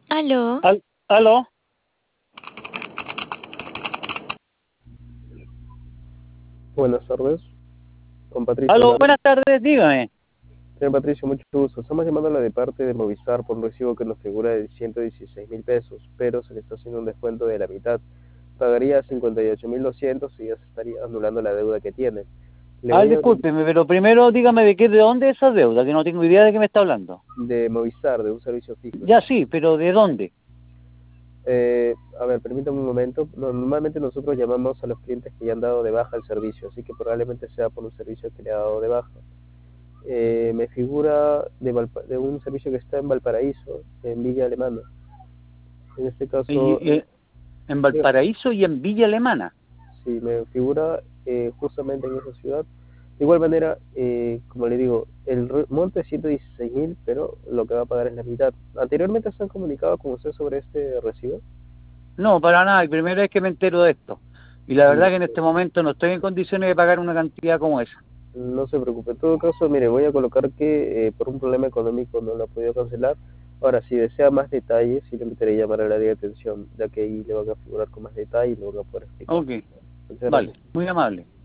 Aló, ¿Aló? Buenas tardes, con Patricio ¿Aló? hablando. Buenas tardes, dígame. Señor Patricio, mucho gusto. Estamos llamándola de parte de Movistar por un recibo que nos figura de 116.000 pesos, pero se le está haciendo un descuento de la mitad. Pagaría 58.200 y ya se estaría anulando la deuda que tiene. Le voy a brindar Discúlpeme, pero primero dígame de dónde es esa deuda, que no tengo idea de qué me está hablando. de Movistar, de un servicio fijo. Ya sí, pero ¿de dónde? A ver, permítame un momento. Normalmente nosotros llamamos a los clientes que ya han dado de baja el servicio, así que probablemente sea por un servicio que le ha dado de baja. Me figura de un servicio que está en Valparaíso, en Villa Alemana. En este caso, Y en Valparaíso y en Villa Alemana. sí, me figura justamente en esa ciudad. De igual manera, como le digo, el monto es 116.000, pero lo que va a pagar es la mitad. ¿Anteriormente se han comunicado con usted sobre este recibo? No, para nada, y primera vez que me entero de esto. Y la Mm, verdad que en este momento no estoy en condiciones de pagar una cantidad como esa. No se preocupe. En todo caso, mire, voy a colocar que por un problema económico no lo ha podido cancelar. Ahora, si desea más detalles, sí le invitaré a llamar al área de atención, ya que ahí le van a figurar con más detalle y le van a poder explicar. Ok, Muchas vale, gracias. muy amable.